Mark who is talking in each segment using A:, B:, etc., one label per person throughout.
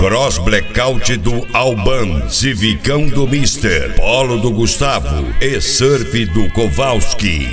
A: Cross Blackout do Alban, Civicão do Mister, Polo do Gustavo e Surf do Kowalski.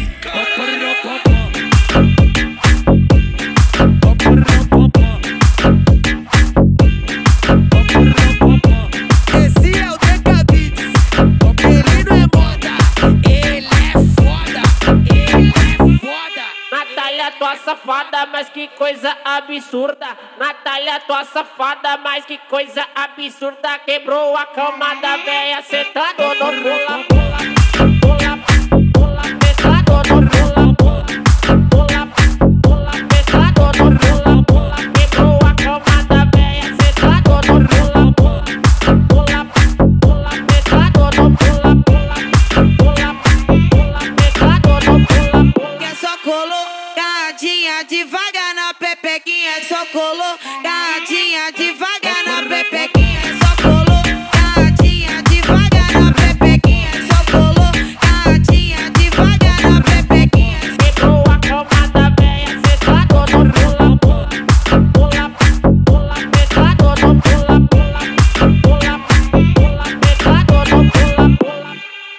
B: Esse é o DK Beats. Ele não é moda, ele é foda, ele é foda.
C: Natália, tua safada, mas que coisa absurda. Natália, tua safada, mas que coisa absurda. Quebrou a cama da véia, sentado no pula, pula, pula, pula, sentado no pula, pula, pula, sentado no pula, pula. Quebrou a cama da véia, sentado no pula, pula, pula, pula, sentado no pula, pula, pula, pula, sentado no pula, pula.
B: Que só colocadinha devagar na pepequinha, só colocadinha devagar na pepequinha, só colocadinha devagar na pepequinha, só colocadinha devagar na pepequinha.
C: Quebrou a cama da véia, sentado no pula, pula, pula, pula, sentado no pula, pula, pula, pula, sentado no pula, pula.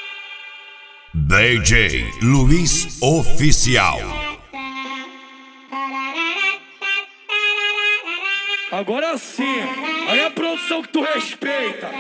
A: DJ Luiz Oficial.
D: Agora sim, aí a produção que tu respeita.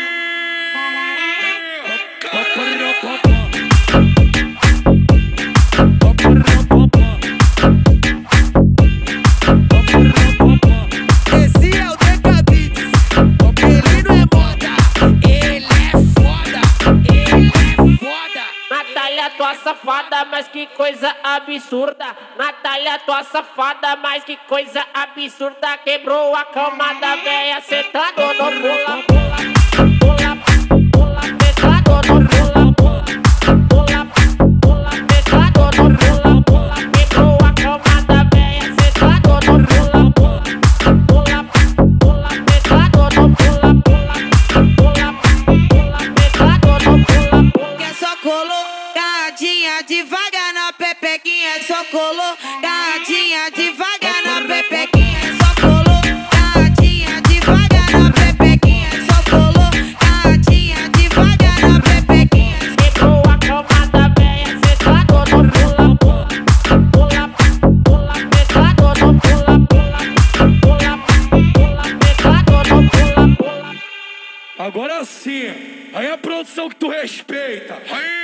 B: Esse é o DK Beats. Ele não é moda, ele é foda, ele é foda.
C: Natália, tua safada, mas que coisa absurda. Natália, tua safada, mas que coisa absurda. Quebrou a cama da véia, sentado no pula, pula, pula, pula, sentado no pula, pula, pula, pula, sentado no pula, pula. Quebrou a cama da véia, sentado no pula, pula, pula, pula, sentado no pula, pula, pula, pula, sentado no pula, pula.
B: Que só colocadinha devagar na pepequinha, só colocadinha devagar na pepequinha, só colocadinha devagar na pepequinha, só colocadinha devagar na pepequinha.
C: Quebrou a cama da véia, sentado no pula, pula, pula, pula, sentado no pula, pula, pula, pula, sentado no pula, pula.
D: Agora sim, aí a produção que tu respeita.